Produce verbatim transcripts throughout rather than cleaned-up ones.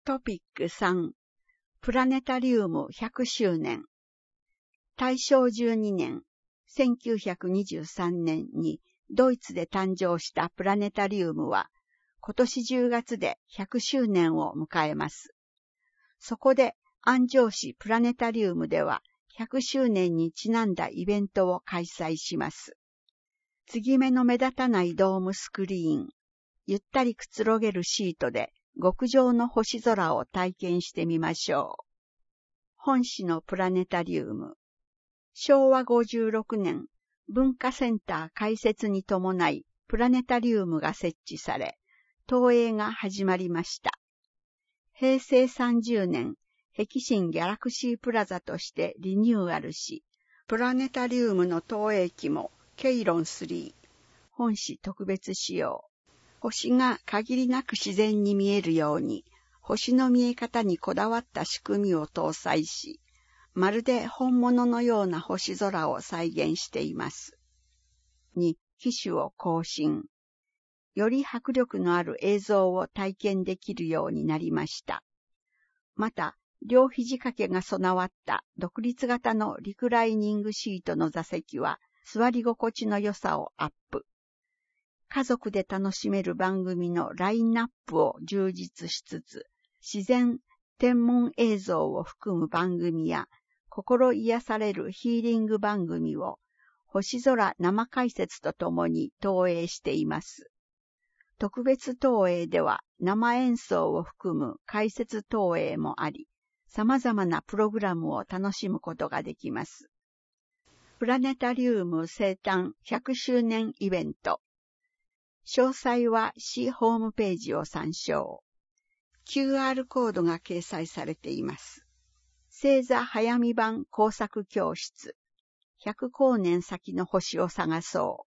トピックさん、プラネタリウムひゃくしゅうねん。大正じゅうにねん、せんきゅうひゃくにじゅうさんねんにドイツで誕生したプラネタリウムは、今年じゅうがつでひゃくしゅうねんを迎えます。そこで安城市プラネタリウムではひゃくしゅうねんにちなんだイベントを開催します。継ぎ目の目立たないドームスクリーン、ゆったりくつろげるシートで極上の星空を体験してみましょう。本市のプラネタリウム。しょうわごじゅうろくねん、文化センター開設に伴いプラネタリウムが設置され、投影が始まりました。へいせいさんじゅうねん、碧新ギャラクシープラザとしてリニューアルし、プラネタリウムの投影機もケイロンスリー、本市特別仕様。星が限りなく自然に見えるように、星の見え方にこだわった仕組みを搭載し、まるで本物のような星空を再現しています。に、機種を更新。より迫力のある映像を体験できるようになりました。また、両肘掛けが備わった独立型のリクライニングシートの座席は座り心地の良さをアップ。家族で楽しめる番組のラインナップを充実しつつ、自然、天文映像を含む番組や、心癒されるヒーリング番組を、星空生解説とともに投影しています。特別投影では生演奏を含む解説投影もあり、様々なプログラムを楽しむことができます。プラネタリウム生誕ひゃくしゅうねんイベント。詳細は市ホームページを参照。キューアール コードが掲載されています。星座早見版工作教室。ひゃくこうねん先の星を探そう。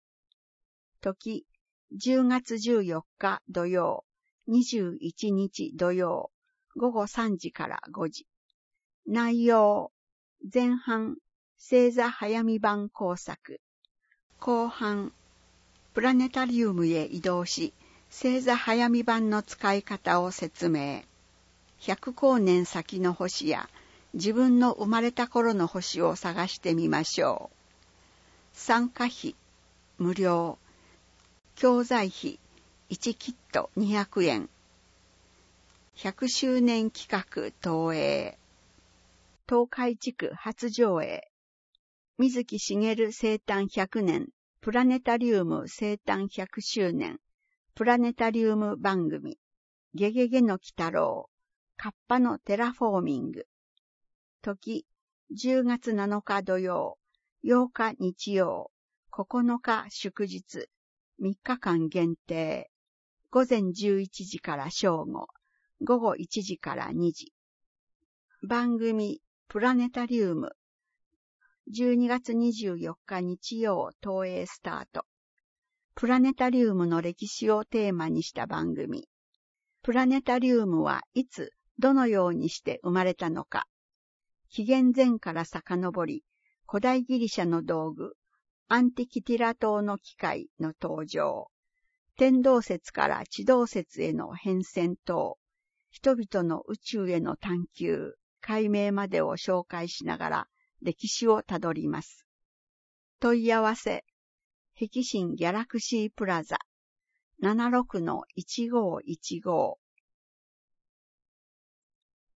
時、じゅうがつじゅうよっか土曜、にじゅういちにち土曜、ごごさんじからごじ。内容、前半、星座早見版工作。後半、プラネタリウムへ移動し、星座早見版の使い方を説明。ひゃくこうねん先の星や、自分の生まれた頃の星を探してみましょう。参加費、無料。教材費、いちキットにひゃくえん。ひゃくしゅうねん企画投影。東海地区初上映。水木しげる生誕ひゃくねん。プラネタリウム生誕ひゃくしゅうねん。プラネタリウム番組。ゲゲゲの鬼太郎。カッパのテラフォーミング。時、じゅうがつなのか土曜。ようか日曜。ここのか祝日。みっかかん限定。ごぜんじゅういちじから正午。ごごいちじからにじ。番組、プラネタリウム。じゅうにがつにじゅうよっか日曜投影スタート。プラネタリウムの歴史をテーマにした番組。プラネタリウムはいつ、どのようにして生まれたのか。紀元前から遡り、古代ギリシャの道具、アンティキティラ島の機械の登場。天動説から地動説への変遷等。人々の宇宙への探求、解明までを紹介しながら、歴史をたどります。問い合わせ、碧新ギャラクシープラザ、ななろくのいちごいちご。